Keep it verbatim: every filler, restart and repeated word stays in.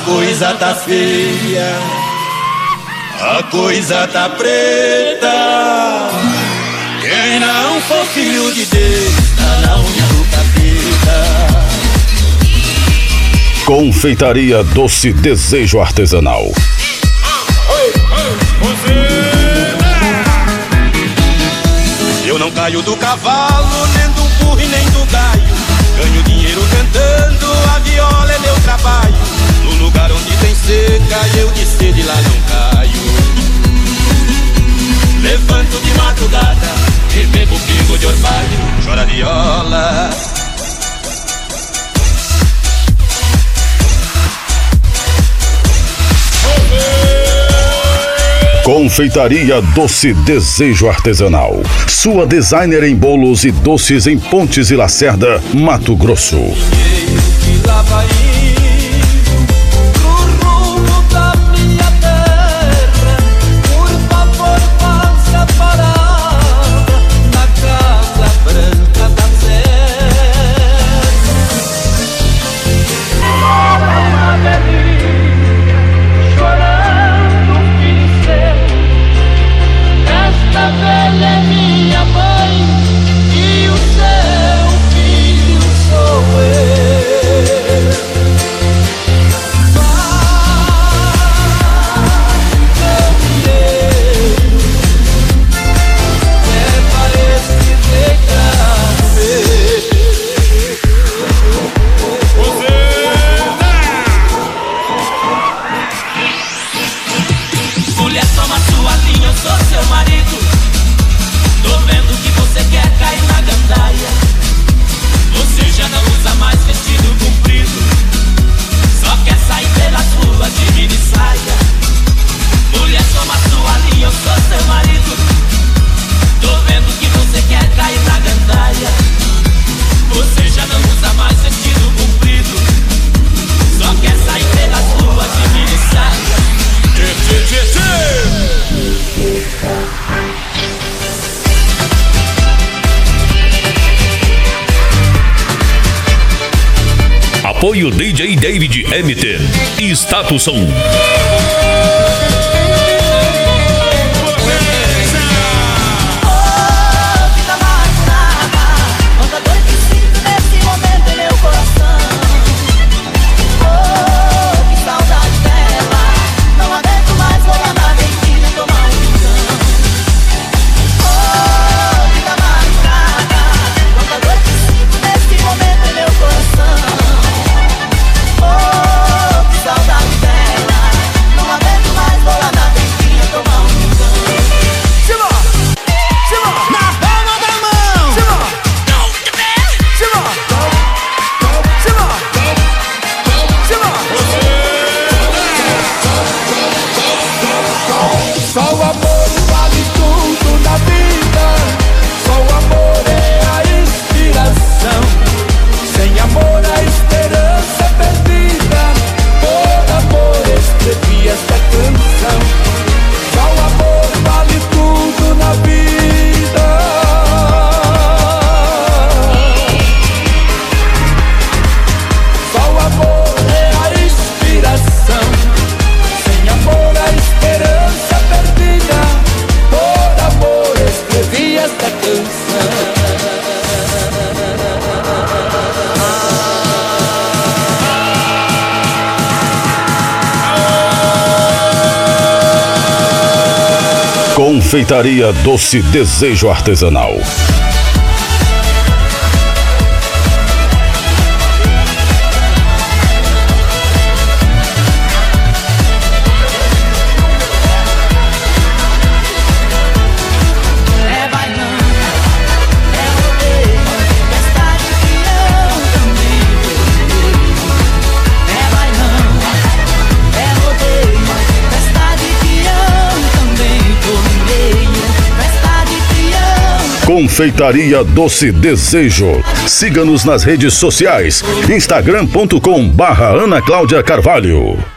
coisa tá feia, a coisa tá preta. Quem não for filho de Deus tá na unha do capeta. Confeitaria Doce Desejo Artesanal. Eu não caio do cavalo, nem do burro e nem do gaio. Ganho dinheiro cantando, a viola é meu trabalho. No lugar onde tem seca, eu de sede lá não caio. Levanto de madrugada e bebo pingo de orvalho. Chora viola. Confeitaria Doce Desejo Artesanal. Sua designer em bolos e doces em Pontes e Lacerda, Mato Grosso. Apoio D J David M T e Status Som. Confeitaria Doce Desejo Artesanal. Confeitaria Doce Desejo. Siga-nos nas redes sociais. instagram ponto com barra Ana Cláudia Carvalho.